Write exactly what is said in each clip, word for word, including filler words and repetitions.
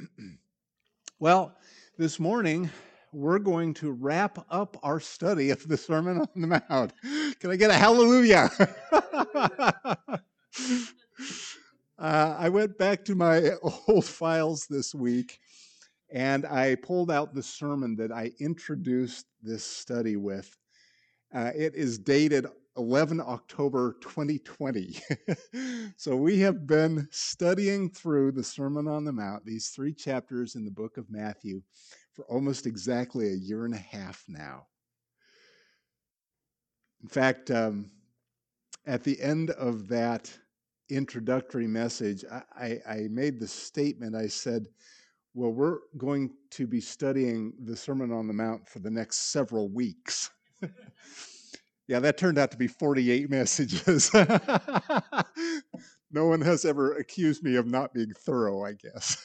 Well, this morning we're going to wrap up our study of the Sermon on the Mount. Can I get a hallelujah? uh, I went back to my old files this week and I pulled out the sermon that I introduced this study with. Uh, it is dated eleven October twenty twenty. So we have been studying through the Sermon on the Mount, these three chapters in the book of Matthew, for almost exactly a year and a half now. In fact, um, at the end of that introductory message, I, I, I made the statement. I said, well, we're going to be studying the Sermon on the Mount for the next several weeks. Yeah, that turned out to be forty-eight messages. No one has ever accused me of not being thorough, I guess.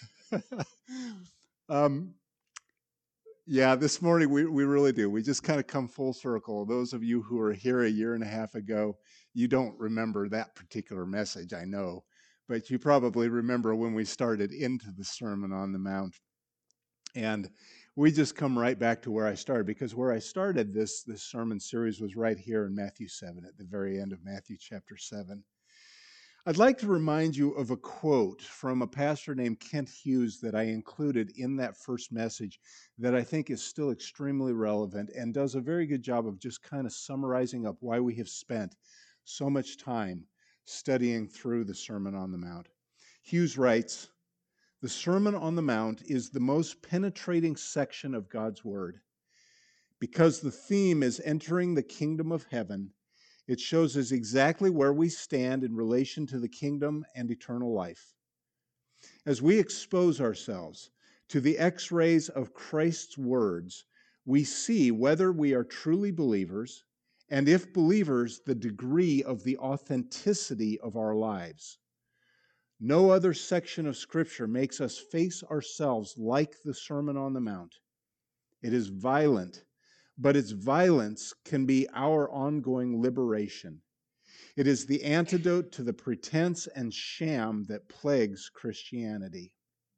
um, yeah, this morning we, we really do. We just kind of come full circle. Those of you who were here a year and a half ago, you don't remember that particular message, I know. But you probably remember when we started into the Sermon on the Mount. And we just come right back to where I started, because where I started this, this sermon series was right here in Matthew seven, at the very end of Matthew chapter seven. I'd like to remind you of a quote from a pastor named Kent Hughes that I included in that first message that I think is still extremely relevant and does a very good job of just kind of summarizing up why we have spent so much time studying through the Sermon on the Mount. Hughes writes, "The Sermon on the Mount is the most penetrating section of God's Word. Because the theme is entering the kingdom of heaven, it shows us exactly where we stand in relation to the kingdom and eternal life. As we expose ourselves to the x-rays of Christ's words, we see whether we are truly believers, and if believers, the degree of the authenticity of our lives. No other section of Scripture makes us face ourselves like the Sermon on the Mount. It is violent, but its violence can be our ongoing liberation. It is the antidote to the pretense and sham that plagues Christianity.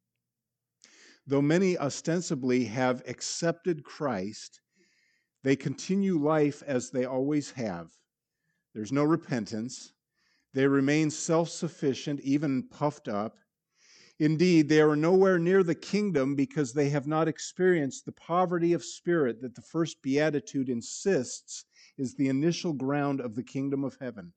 Though many ostensibly have accepted Christ, they continue life as they always have. There's no repentance. They remain self-sufficient, even puffed up. Indeed, they are nowhere near the kingdom because they have not experienced the poverty of spirit that the first beatitude insists is the initial ground of the kingdom of heaven.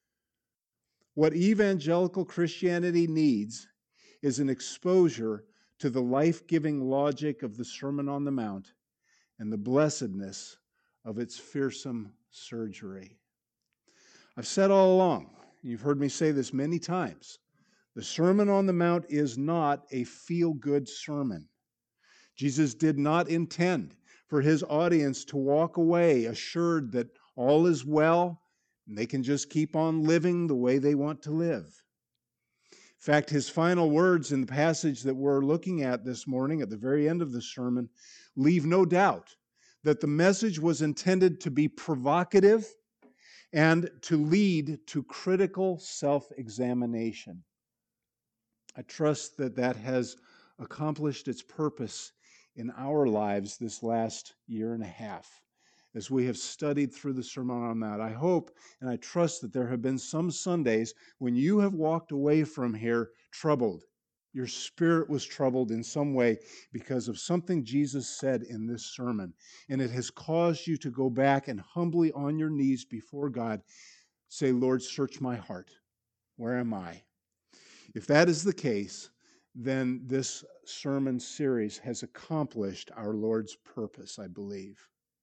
What evangelical Christianity needs is an exposure to the life-giving logic of the Sermon on the Mount and the blessedness of its fearsome surgery. I've said all along, you've heard me say this many times, the Sermon on the Mount is not a feel-good sermon. Jesus did not intend for his audience to walk away assured that all is well and they can just keep on living the way they want to live. In fact, his final words in the passage that we're looking at this morning at the very end of the sermon leave no doubt that the message was intended to be provocative and to lead to critical self-examination. I trust that that has accomplished its purpose in our lives this last year and a half as we have studied through the Sermon on the Mount. I hope and I trust that there have been some Sundays when you have walked away from here troubled. Your spirit was troubled in some way because of something Jesus said in this sermon, and it has caused you to go back and humbly on your knees before God say, Lord, search my heart. Where am I? If that is the case, then this sermon series has accomplished our Lord's purpose, I believe.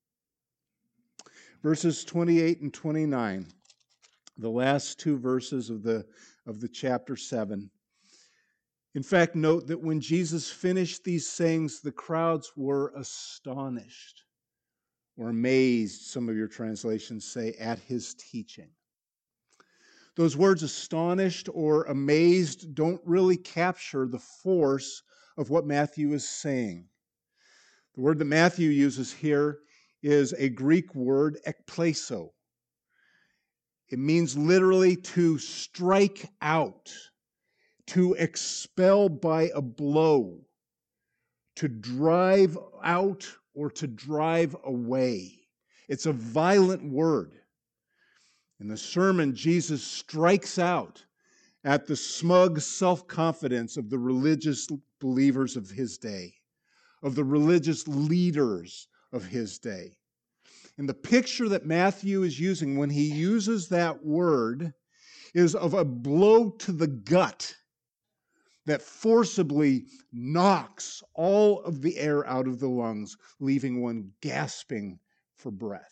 Verses twenty-eight and twenty-nine, the last two verses of the, of the chapter seven. In fact, note that when Jesus finished these sayings, the crowds were astonished or amazed, some of your translations say, at his teaching. Those words astonished or amazed don't really capture the force of what Matthew is saying. The word that Matthew uses here is a Greek word, ekpleso. It means literally to strike out, to expel by a blow. to drive out or to drive away. It's a violent word. In the sermon, Jesus strikes out at the smug self-confidence of the religious believers of his day, of the religious leaders of his day. And the picture that Matthew is using when he uses that word is of a blow to the gut that forcibly knocks all of the air out of the lungs, leaving one gasping for breath.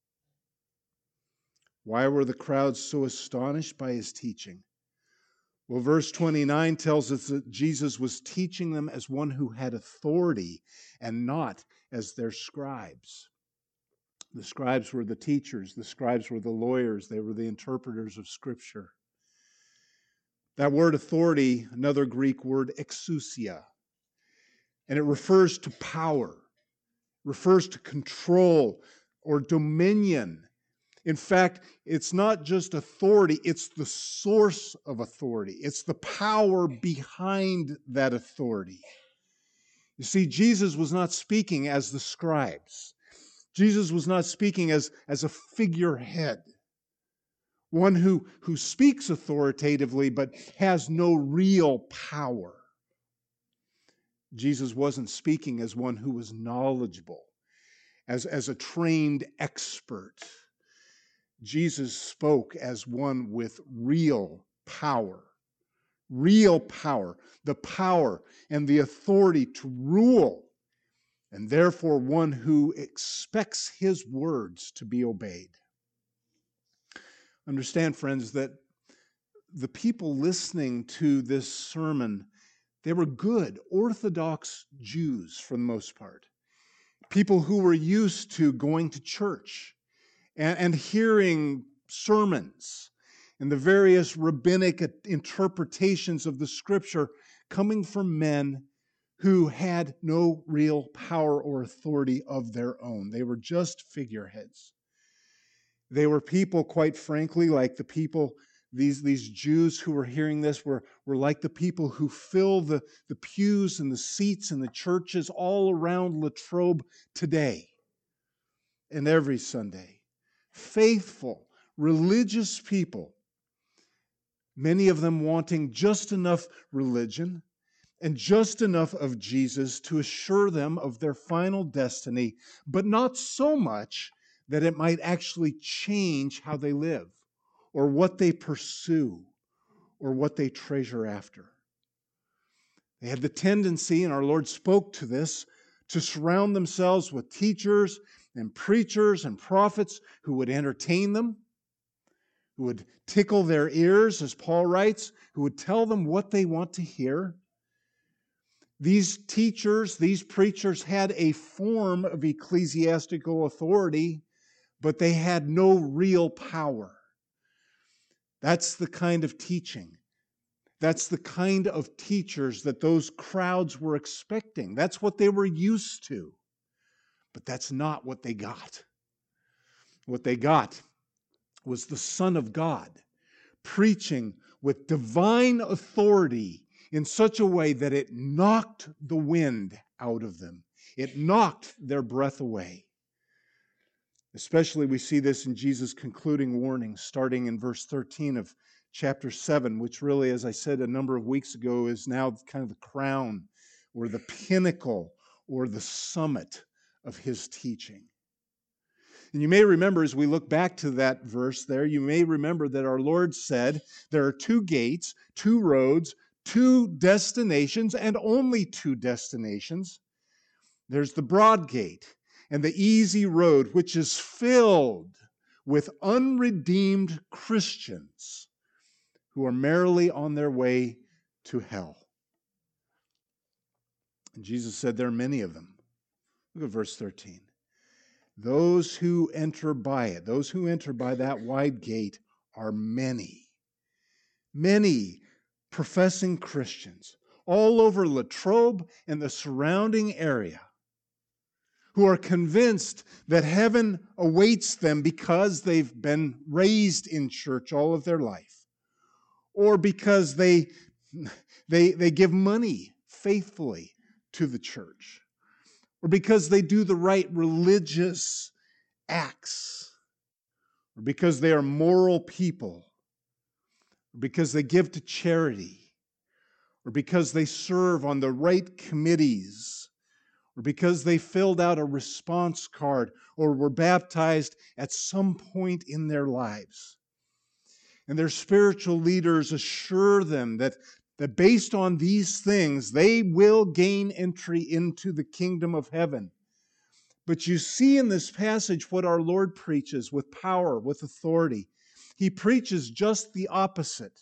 Why were the crowds so astonished by his teaching? Well, verse twenty-nine tells us that Jesus was teaching them as one who had authority and not as their scribes. The scribes were the teachers. The scribes were the lawyers. They were the interpreters of Scripture. That word authority, another Greek word, exousia, and it refers to power, refers to control or dominion. In fact, it's not just authority, it's the source of authority. It's the power behind that authority. You see, Jesus was not speaking as the scribes. Jesus was not speaking as, as a figurehead, one who, who speaks authoritatively but has no real power. Jesus wasn't speaking as one who was knowledgeable, as, as a trained expert. Jesus spoke as one with real power. Real power. The power and the authority to rule, and therefore one who expects his words to be obeyed. Understand, friends, that the people listening to this sermon, they were good, Orthodox Jews for the most part. People who were used to going to church and, and hearing sermons and the various rabbinic interpretations of the Scripture coming from men who had no real power or authority of their own. They were just figureheads. They were people, quite frankly, like the people, these, these Jews who were hearing this were, were like the people who fill the, the pews and the seats in the churches all around Latrobe today and every Sunday. Faithful, religious people, many of them wanting just enough religion and just enough of Jesus to assure them of their final destiny, but not so much that it might actually change how they live or what they pursue or what they treasure after. They had the tendency, and our Lord spoke to this, to surround themselves with teachers and preachers and prophets who would entertain them, who would tickle their ears, as Paul writes, who would tell them what they want to hear. These teachers, these preachers had a form of ecclesiastical authority, but they had no real power. That's the kind of teaching. That's the kind of teachers that those crowds were expecting. That's what they were used to. But that's not what they got. What they got was the Son of God preaching with divine authority in such a way that it knocked the wind out of them. It knocked their breath away. Especially we see this in Jesus' concluding warning, starting in verse thirteen of chapter seven, which really, as I said a number of weeks ago, is now kind of the crown or the pinnacle or the summit of his teaching. And you may remember, as we look back to that verse there, you may remember that our Lord said there are two gates, two roads, two destinations, and only two destinations. There's the broad gate and the easy road, which is filled with unredeemed Christians who are merrily on their way to hell. And Jesus said there are many of them. Look at verse thirteen. Those who enter by it, those who enter by that wide gate are many. Many professing Christians all over Latrobe and the surrounding area who are convinced that heaven awaits them because they've been raised in church all of their life, or because they, they, they give money faithfully to the church, or because they do the right religious acts, or because they are moral people, or because they give to charity, or because they serve on the right committees, or because they filled out a response card, or were baptized at some point in their lives. And their spiritual leaders assure them that, that based on these things, they will gain entry into the kingdom of heaven. But you see in this passage what our Lord preaches with power, with authority. He preaches just the opposite.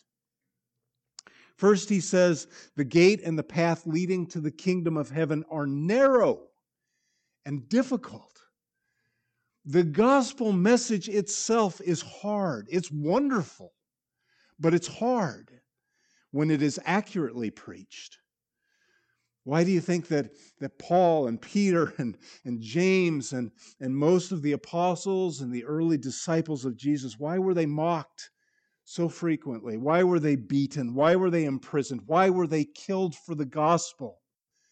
First, he says, the gate and the path leading to the kingdom of heaven are narrow and difficult. The gospel message itself is hard. It's wonderful, but it's hard when it is accurately preached. Why do you think that, that Paul and Peter and, and James and, and most of the apostles and the early disciples of Jesus, why were they mocked so frequently? Why were they beaten? Why were they imprisoned? Why were they killed for the gospel?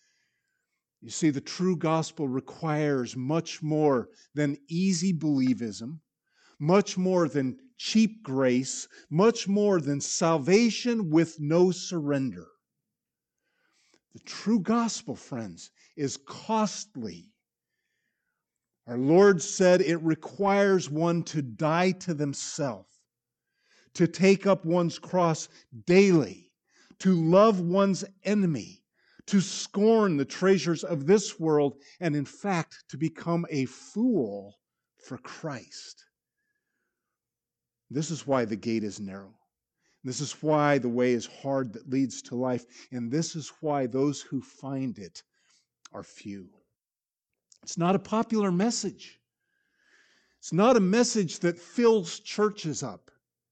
You see, the true gospel requires much more than easy believism, much more than cheap grace, much more than salvation with no surrender. The true gospel, friends, is costly. Our Lord said it requires one to die to themselves, to take up one's cross daily, to love one's enemy, to scorn the treasures of this world, and in fact, to become a fool for Christ. This is why the gate is narrow. This is why the way is hard that leads to life. And this is why those who find it are few. It's not a popular message. It's not a message that fills churches up.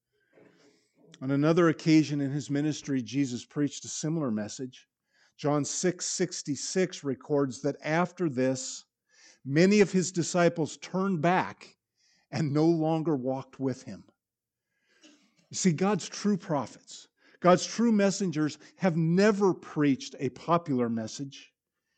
On another occasion in his ministry, Jesus preached a similar message. John six sixty-six records that after this, many of his disciples turned back and no longer walked with him. You see, God's true prophets, God's true messengers have never preached a popular message.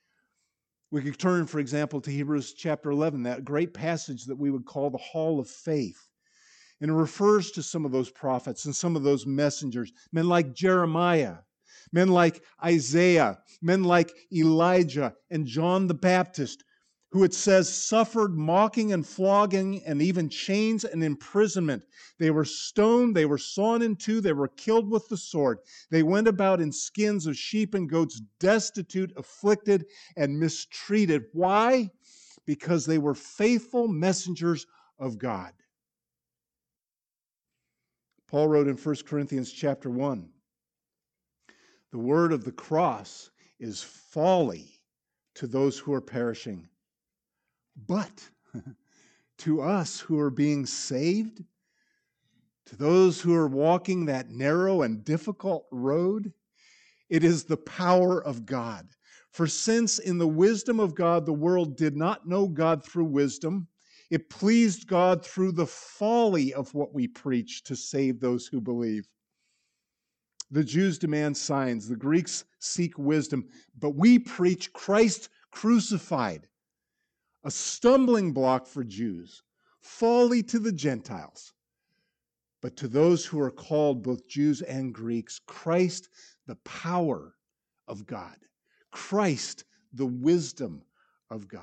We could turn, for example, to Hebrews chapter eleven, that great passage that we would call the Hall of Faith. And it refers to some of those prophets and some of those messengers, men like Jeremiah, men like Isaiah, men like Elijah and John the Baptist, who it says suffered mocking and flogging and even chains and imprisonment. They were stoned, they were sawn in two, they were killed with the sword. They went about in skins of sheep and goats, destitute, afflicted, and mistreated. Why? Because they were faithful messengers of God. Paul wrote in First Corinthians chapter one, the word of the cross is folly to those who are perishing. But to us who are being saved, to those who are walking that narrow and difficult road, it is the power of God. For since in the wisdom of God the world did not know God through wisdom, it pleased God through the folly of what we preach to save those who believe. The Jews demand signs, the Greeks seek wisdom, but we preach Christ crucified, a stumbling block for Jews, folly to the Gentiles. But to those who are called, both Jews and Greeks, Christ, the power of God. Christ, the wisdom of God.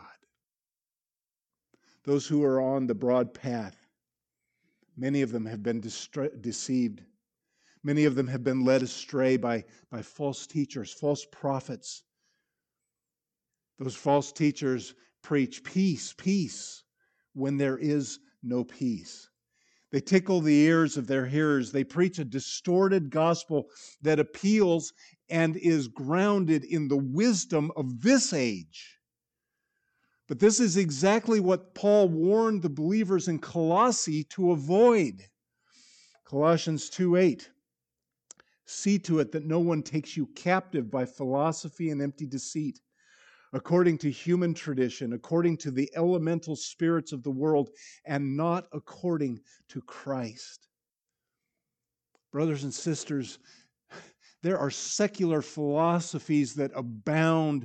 Those who are on the broad path, many of them have been distra- deceived. Many of them have been led astray by, by false teachers, false prophets. Those false teachers preach peace, peace, when there is no peace. They tickle the ears of their hearers. They preach a distorted gospel that appeals and is grounded in the wisdom of this age. But this is exactly what Paul warned the believers in Colossae to avoid. Colossians two eight. See to it that no one takes you captive by philosophy and empty deceit, according to human tradition, according to the elemental spirits of the world, and not according to Christ. Brothers and sisters, there are secular philosophies that abound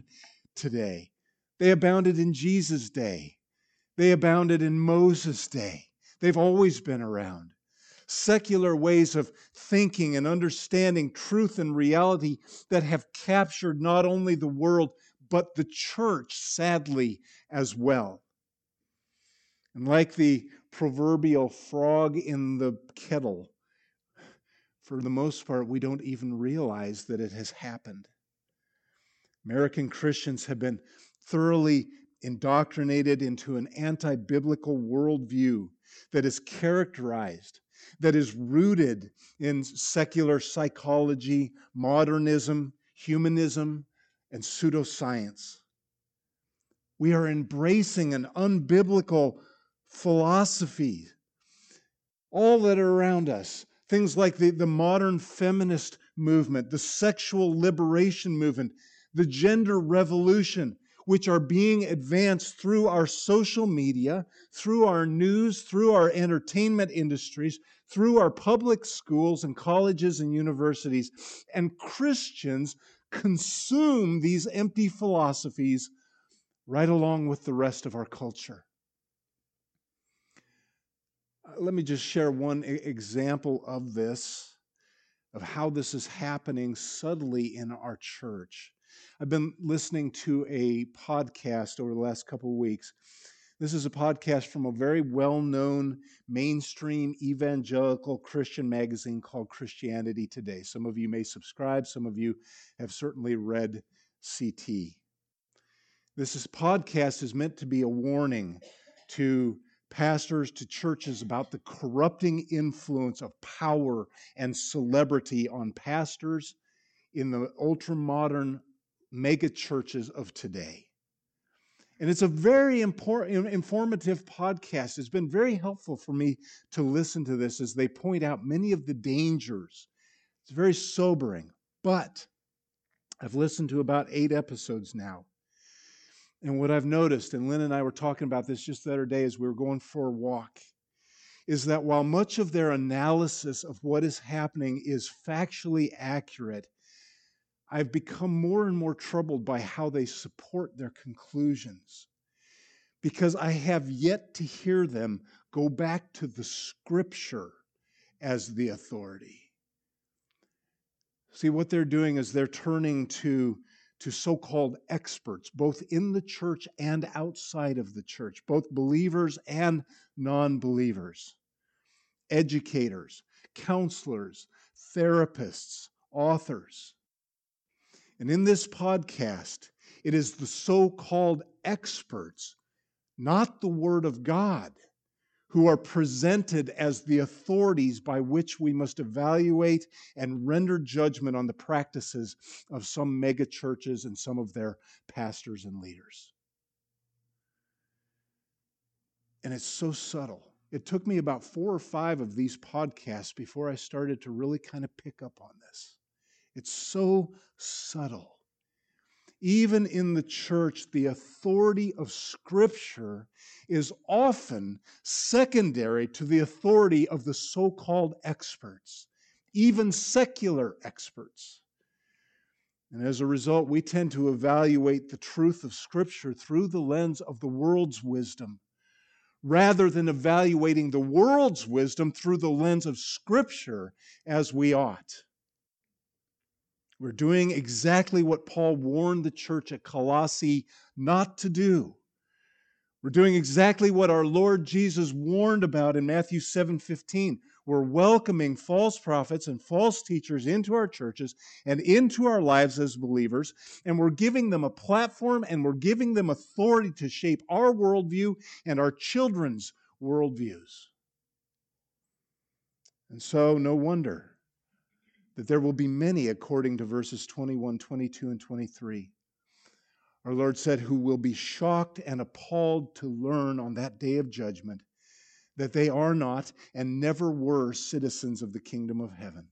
today. They abounded in Jesus' day. They abounded in Moses' day. They've always been around. Secular ways of thinking and understanding truth and reality that have captured not only the world, but the church, sadly, as well. And like the proverbial frog in the kettle, for the most part, we don't even realize that it has happened. American Christians have been thoroughly indoctrinated into an anti-biblical worldview that is characterized, that is rooted in secular psychology, modernism, humanism, and pseudoscience. We are embracing an unbiblical philosophy, all that are around us. Things like the, the modern feminist movement, the sexual liberation movement, the gender revolution, which are being advanced through our social media, through our news, through our entertainment industries, through our public schools and colleges and universities. And Christians consume these empty philosophies right along with the rest of our culture. Let me just share one example of this, of how this is happening subtly in our church. I've been listening to a podcast over the last couple of weeks. This is a podcast from a very well-known mainstream evangelical Christian magazine called Christianity Today. Some of you may subscribe. Some of you have certainly read C T. This is, podcast is meant to be a warning to pastors, to churches about the corrupting influence of power and celebrity on pastors in the ultra-modern mega churches of today. And it's a very important, informative podcast. It's been very helpful for me to listen to this as they point out many of the dangers. It's very sobering, but I've listened to about eight episodes now. And what I've noticed, and Lynn and I were talking about this just the other day as we were going for a walk, is that while much of their analysis of what is happening is factually accurate, I've become more and more troubled by how they support their conclusions, because I have yet to hear them go back to the Scripture as the authority. See, what they're doing is they're turning to to so-called experts, both in the church and outside of the church, both believers and non-believers, educators, counselors, therapists, authors. And in this podcast, it is the so-called experts, not the Word of God, who are presented as the authorities by which we must evaluate and render judgment on the practices of some mega churches and some of their pastors and leaders. And it's so subtle. It took me about four or five of these podcasts before I started to really kind of pick up on this. It's so subtle. Even in the church, the authority of Scripture is often secondary to the authority of the so-called experts, even secular experts. And as a result, we tend to evaluate the truth of Scripture through the lens of the world's wisdom, rather than evaluating the world's wisdom through the lens of Scripture as we ought. We're doing exactly what Paul warned the church at Colossae not to do. We're doing exactly what our Lord Jesus warned about in Matthew seven fifteen. We're welcoming false prophets and false teachers into our churches and into our lives as believers, and we're giving them a platform and we're giving them authority to shape our worldview and our children's worldviews. And so, no wonder that there will be many, according to verses twenty-one, twenty-two, and twenty-three. Our Lord said, who will be shocked and appalled to learn on that day of judgment that they are not and never were citizens of the kingdom of heaven.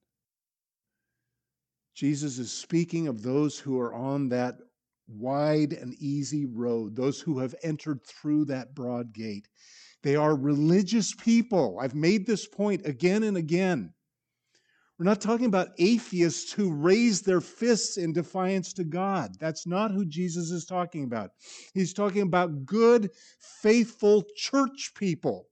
Jesus is speaking of those who are on that wide and easy road, those who have entered through that broad gate. They are religious people. I've made this point again and again. We're not talking about atheists who raise their fists in defiance to God. That's not who Jesus is talking about. He's talking about good, faithful church people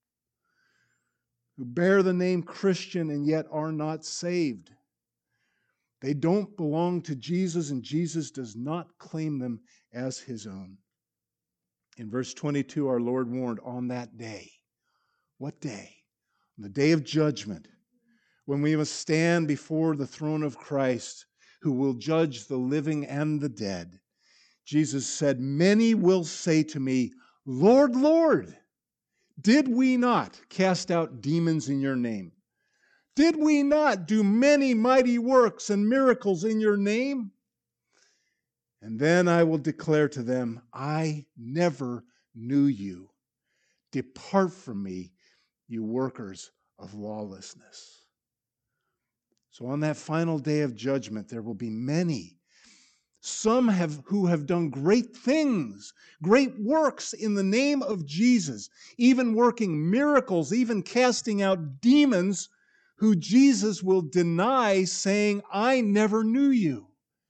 who bear the name Christian and yet are not saved. They don't belong to Jesus, and Jesus does not claim them as his own. In verse twenty-two, our Lord warned, on that day. What day? On the day of judgment, when we must stand before the throne of Christ, who will judge the living and the dead. Jesus said, many will say to me, Lord, Lord, did we not cast out demons in your name? Did we not do many mighty works and miracles in your name? And then I will declare to them, I never knew you. Depart from me, you workers of lawlessness. So on that final day of judgment, there will be many, some have who have done great things, great works in the name of Jesus, even working miracles, even casting out demons, who Jesus will deny, saying, I never knew you.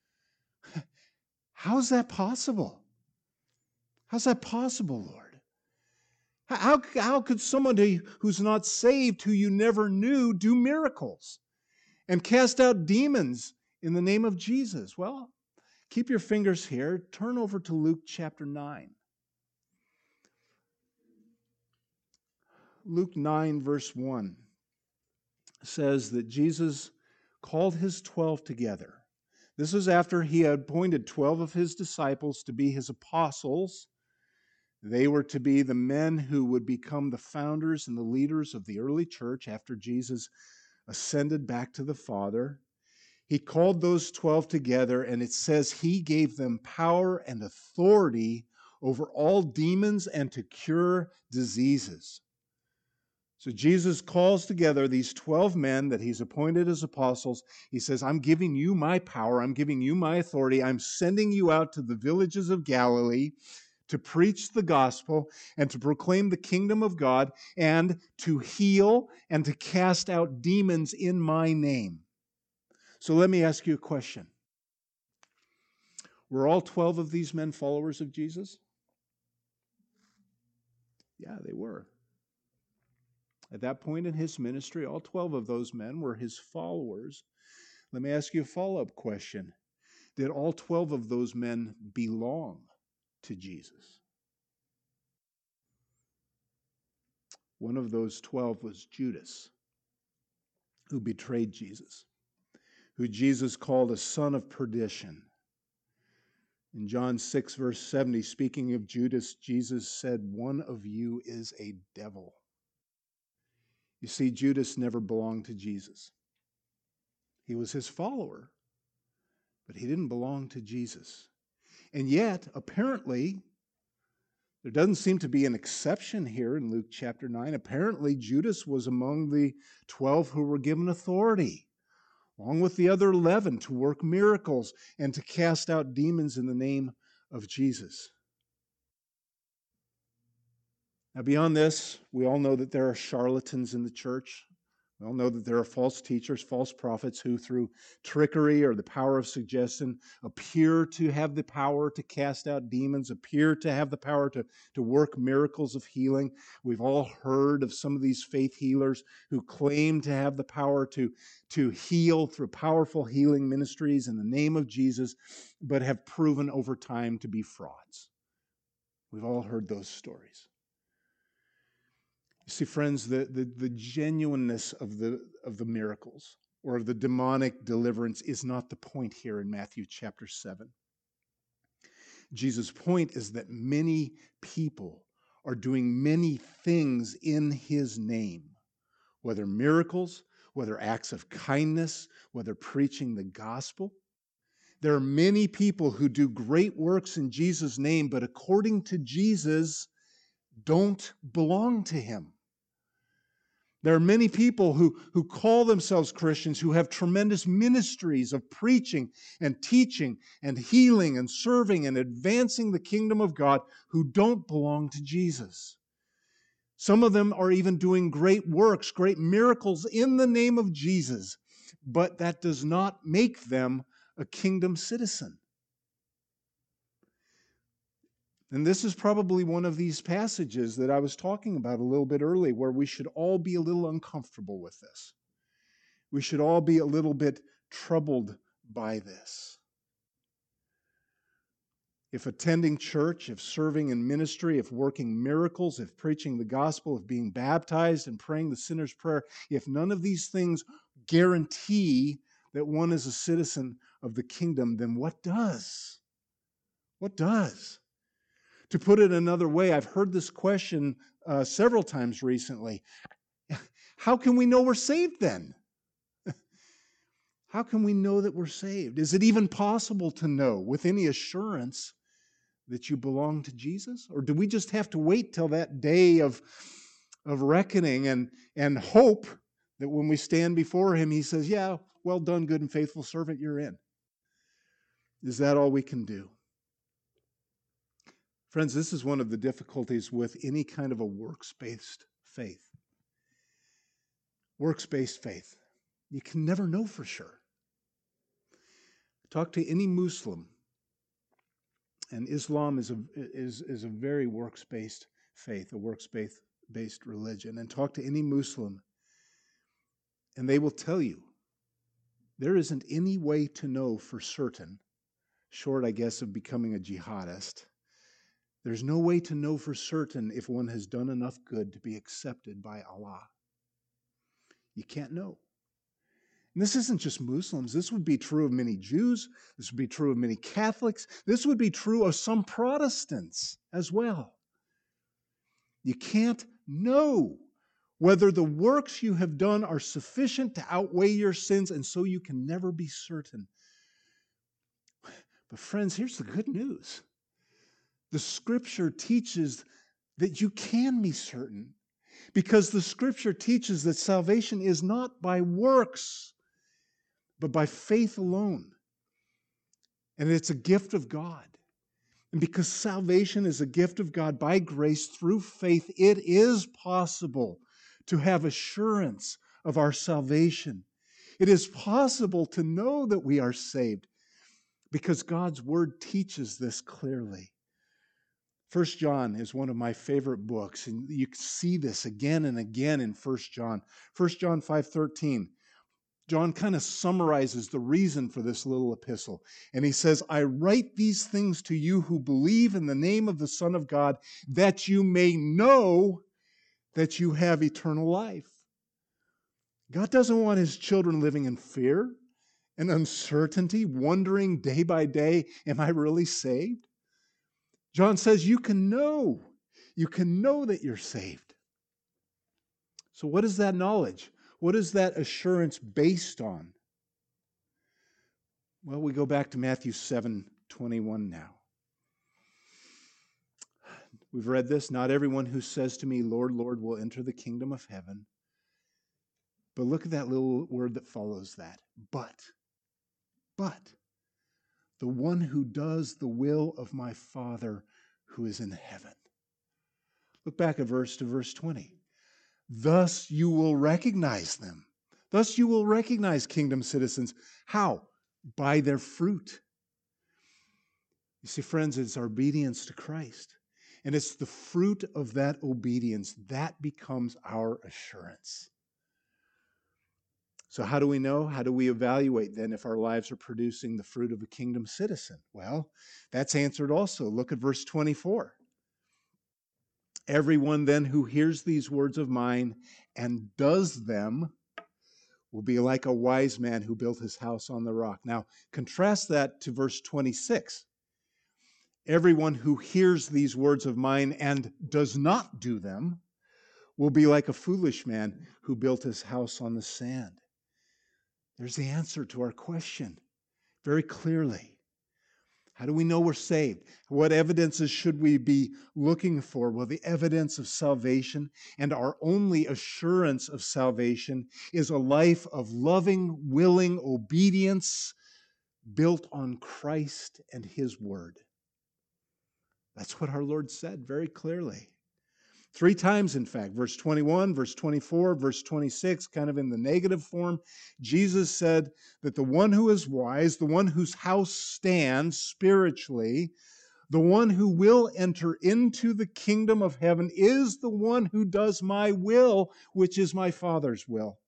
How's that possible? How's that possible, Lord? How, how could somebody who's not saved, who you never knew, do miracles and cast out demons in the name of Jesus? Well, keep your fingers here. Turn over to Luke chapter nine. Luke nine, verse one says that Jesus called his twelve together. This was after he had appointed twelve of his disciples to be his apostles. They were to be the men who would become the founders and the leaders of the early church after Jesus ascended back to the Father. He called those twelve together, and it says he gave them power and authority over all demons and to cure diseases. So Jesus calls together these twelve men that he's appointed as apostles. He says, I'm giving you my power. I'm giving you my authority. I'm sending you out to the villages of Galilee to preach the gospel and to proclaim the kingdom of God and to heal and to cast out demons in my name. So let me ask you a question. Were all twelve of these men followers of Jesus? Yeah, they were. At that point in his ministry, all twelve of those men were his followers. Let me ask you a follow-up question. Did all twelve of those men belong to Jesus? One of those twelve was Judas, who betrayed Jesus, who Jesus called a son of perdition. In John six, verse seventy, speaking of Judas, Jesus said, one of you is a devil. You see, Judas never belonged to Jesus. He was his follower, but he didn't belong to Jesus. And yet, apparently, there doesn't seem to be an exception here in Luke chapter nine. Apparently, Judas was among the twelve who were given authority, along with the other eleven, to work miracles and to cast out demons in the name of Jesus. Now, beyond this, we all know that there are charlatans in the church. We all know that there are false teachers, false prophets who, through trickery or the power of suggestion, appear to have the power to cast out demons, appear to have the power to, to work miracles of healing. We've all heard of some of these faith healers who claim to have the power to, to heal through powerful healing ministries in the name of Jesus, but have proven over time to be frauds. We've all heard those stories. You see, friends, the, the, the genuineness of the, of the miracles or of the demonic deliverance is not the point here in Matthew chapter seven. Jesus' point is that many people are doing many things in his name, whether miracles, whether acts of kindness, whether preaching the gospel. There are many people who do great works in Jesus' name, but according to Jesus, don't belong to him. There are many people who, who call themselves Christians who have tremendous ministries of preaching and teaching and healing and serving and advancing the kingdom of God who don't belong to Jesus. Some of them are even doing great works, great miracles in the name of Jesus, but that does not make them a kingdom citizen. And this is probably one of these passages that I was talking about a little bit early, where we should all be a little uncomfortable with this. We should all be a little bit troubled by this. If attending church, if serving in ministry, if working miracles, if preaching the gospel, if being baptized and praying the sinner's prayer, if none of these things guarantee that one is a citizen of the kingdom, then what does? What does? To put it another way, I've heard this question uh, several times recently. How can we know we're saved then? How can we know that we're saved? Is it even possible to know with any assurance that you belong to Jesus? Or do we just have to wait till that day of, of reckoning and, and hope that when we stand before him, he says, yeah, well done, good and faithful servant, you're in? Is that all we can do? Friends, this is one of the difficulties with any kind of a works-based faith. Works-based faith. You can never know for sure. Talk to any Muslim, and Islam is a, is, is a very works-based faith, a works-based based religion, and talk to any Muslim, and they will tell you there isn't any way to know for certain, short, I guess, of becoming a jihadist. There's no way to know for certain if one has done enough good to be accepted by Allah. You can't know. And this isn't just Muslims. This would be true of many Jews. This would be true of many Catholics. This would be true of some Protestants as well. You can't know whether the works you have done are sufficient to outweigh your sins, and so you can never be certain. But friends, here's the good news. The Scripture teaches that you can be certain, because the Scripture teaches that salvation is not by works, but by faith alone. And it's a gift of God. And because salvation is a gift of God by grace through faith, it is possible to have assurance of our salvation. It is possible to know that we are saved, because God's Word teaches this clearly. First John is one of my favorite books, and you see this again and again in First John. First John five thirteen. John kind of summarizes the reason for this little epistle. And he says, I write these things to you who believe in the name of the Son of God, that you may know that you have eternal life. God doesn't want his children living in fear and uncertainty, wondering day by day, am I really saved? John says you can know. You can know that you're saved. So what is that knowledge? What is that assurance based on? Well, we go back to Matthew seven twenty-one now. We've read this. Not everyone who says to me, Lord, Lord, will enter the kingdom of heaven. But look at that little word that follows that. But. But. The one who does the will of my Father who is in heaven. Look back a verse to verse twenty. Thus you will recognize them. Thus you will recognize kingdom citizens. How? By their fruit. You see, friends, it's our obedience to Christ. And it's the fruit of that obedience that becomes our assurance. So how do we know? How do we evaluate then if our lives are producing the fruit of a kingdom citizen? Well, that's answered also. Look at verse twenty-four. Everyone then who hears these words of mine and does them will be like a wise man who built his house on the rock. Now, contrast that to verse twenty-six. Everyone who hears these words of mine and does not do them will be like a foolish man who built his house on the sand. There's the answer to our question very clearly. How do we know we're saved? What evidences should we be looking for? Well, the evidence of salvation and our only assurance of salvation is a life of loving, willing obedience built on Christ and His Word. That's what our Lord said very clearly. Three times, in fact, verse twenty-one, verse twenty-four, verse twenty-six, kind of in the negative form, Jesus said that the one who is wise, the one whose house stands spiritually, the one who will enter into the kingdom of heaven is the one who does my will, which is my Father's will.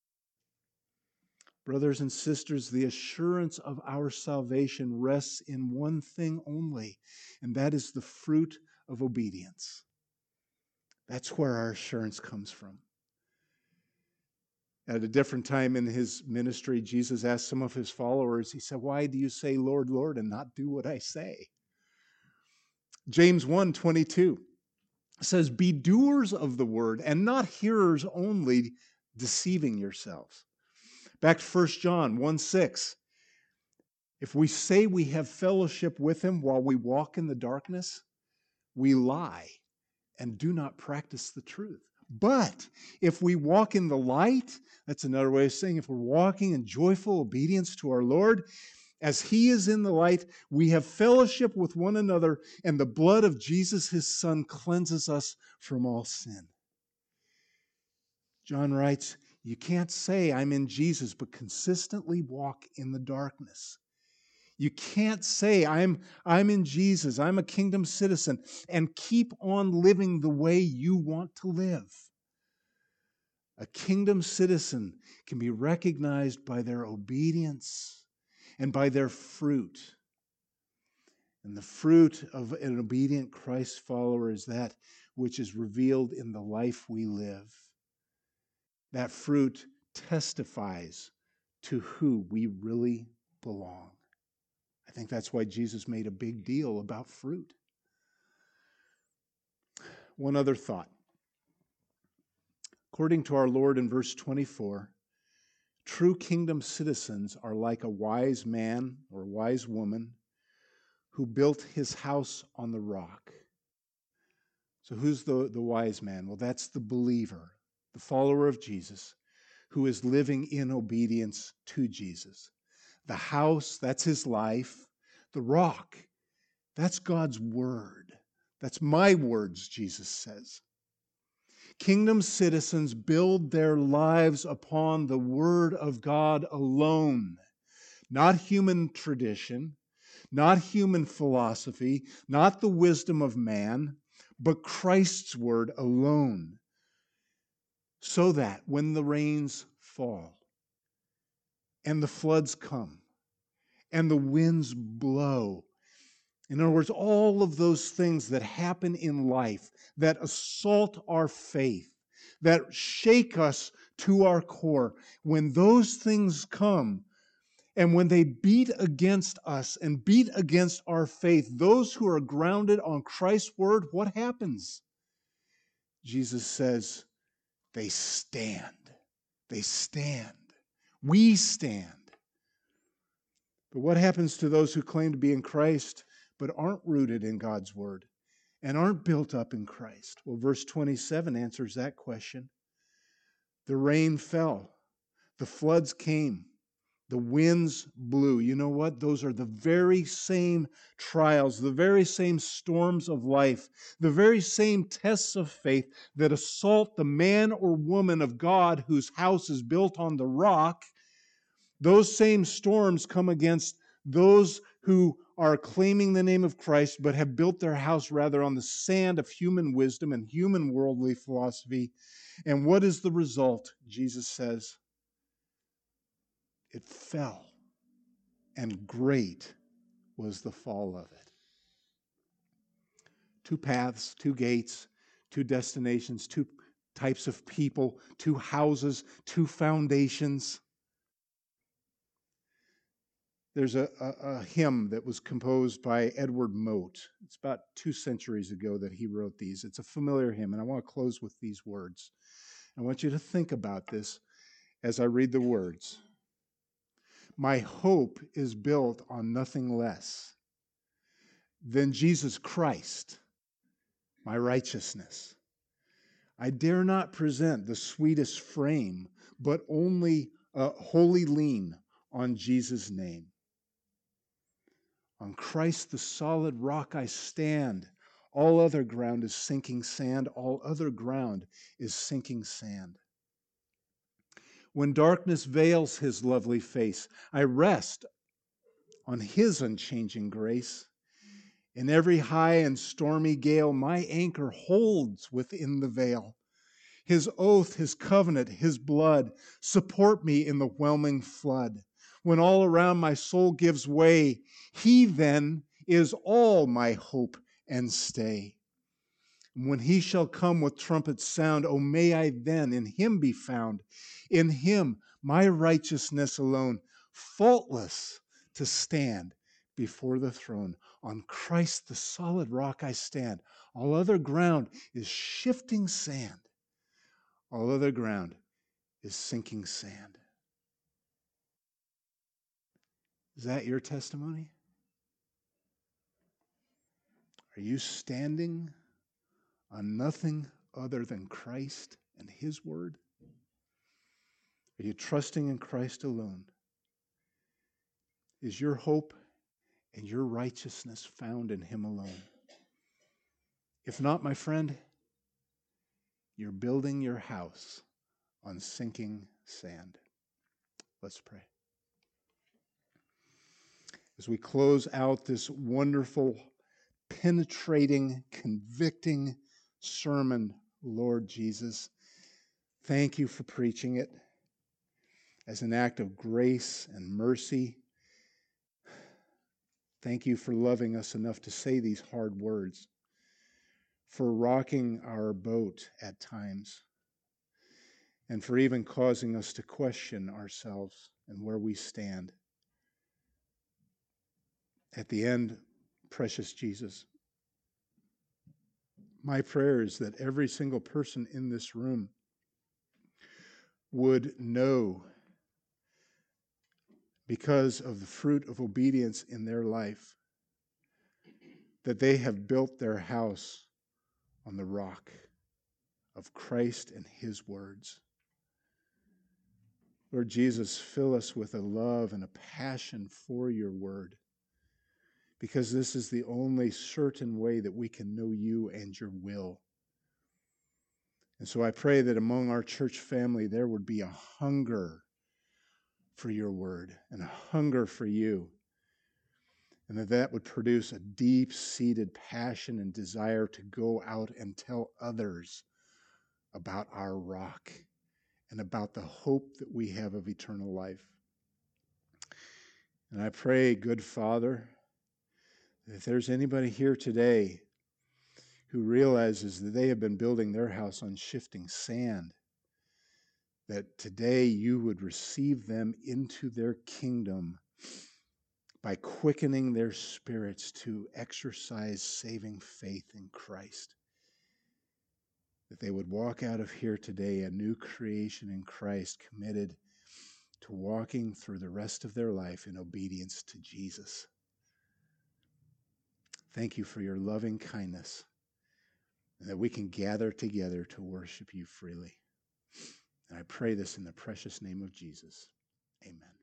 Brothers and sisters, the assurance of our salvation rests in one thing only, and that is the fruit of obedience. That's where our assurance comes from. At a different time in his ministry, Jesus asked some of his followers, he said, "Why do you say, Lord, Lord, and not do what I say?" James one twenty-two says, "Be doers of the word and not hearers only, deceiving yourselves." Back to First John one six. If we say we have fellowship with him while we walk in the darkness, we lie and do not practice the truth. But if we walk in the light, that's another way of saying if we're walking in joyful obedience to our Lord, as he is in the light, we have fellowship with one another, and the blood of Jesus, his Son, cleanses us from all sin. John writes, you can't say I'm in Jesus, but consistently walk in the darkness. You can't say I'm, I'm in Jesus, I'm a kingdom citizen, and keep on living the way you want to live. A kingdom citizen can be recognized by their obedience and by their fruit. And the fruit of an obedient Christ follower is that which is revealed in the life we live. That fruit testifies to who we really belong. I think that's why Jesus made a big deal about fruit. One other thought. According to our Lord in verse twenty-four, true kingdom citizens are like a wise man or wise woman who built his house on the rock. So who's the, the wise man? Well, that's the believer, the follower of Jesus, who is living in obedience to Jesus. The house, that's his life. The rock, that's God's word. That's my words, Jesus says. Kingdom citizens build their lives upon the word of God alone, not human tradition, not human philosophy, not the wisdom of man, but Christ's word alone, so that when the rains fall and the floods come and the winds blow, in other words, all of those things that happen in life that assault our faith, that shake us to our core, when those things come and when they beat against us and beat against our faith, those who are grounded on Christ's word, what happens? Jesus says, they stand. They stand. We stand. But what happens to those who claim to be in Christ but aren't rooted in God's word and aren't built up in Christ? Well, verse twenty-seven answers that question. The rain fell. The floods came. The winds blew. You know what? Those are the very same trials, the very same storms of life, the very same tests of faith that assault the man or woman of God whose house is built on the rock. Those same storms come against those who are claiming the name of Christ but have built their house rather on the sand of human wisdom and human worldly philosophy. And what is the result? Jesus says, it fell. And great was the fall of it. Two paths, two gates, two destinations, two types of people, two houses, two foundations. There's a, a, a hymn that was composed by Edward Mote. It's about two centuries ago that he wrote these. It's a familiar hymn, and I want to close with these words. I want you to think about this as I read the words. My hope is built on nothing less than Jesus Christ, my righteousness. I dare not present the sweetest frame, but only a wholly lean on Jesus' name. On Christ the solid rock I stand. All other ground is sinking sand. All other ground is sinking sand. When darkness veils his lovely face, I rest on his unchanging grace. In every high and stormy gale, my anchor holds within the veil. His oath, his covenant, his blood support me in the whelming flood. When all around my soul gives way, he then is all my hope and stay. When he shall come with trumpet sound, oh, may I then in him be found. In him, my righteousness alone, faultless to stand before the throne. On Christ, the solid rock, I stand. All other ground is shifting sand. All other ground is sinking sand. Is that your testimony? Are you standing on nothing other than Christ and his word? Are you trusting in Christ alone? Is your hope and your righteousness found in him alone? If not, my friend, you're building your house on sinking sand. Let's pray. As we close out this wonderful, penetrating, convicting sermon, Lord Jesus, thank you for preaching it as an act of grace and mercy. Thank you for loving us enough to say these hard words, for rocking our boat at times, and for even causing us to question ourselves and where we stand. At the end, precious Jesus, my prayer is that every single person in this room would know, because of the fruit of obedience in their life, that they have built their house on the rock of Christ and his words. Lord Jesus, fill us with a love and a passion for your word, because this is the only certain way that we can know you and your will. And so I pray that among our church family there would be a hunger for your word and a hunger for you, and that that would produce a deep-seated passion and desire to go out and tell others about our rock and about the hope that we have of eternal life. And I pray, good Father, that if there's anybody here today who realizes that they have been building their house on shifting sand, that today you would receive them into their kingdom by quickening their spirits to exercise saving faith in Christ. That they would walk out of here today a new creation in Christ, committed to walking through the rest of their life in obedience to Jesus. Thank you for your loving kindness, and that we can gather together to worship you freely. And I pray this in the precious name of Jesus. Amen.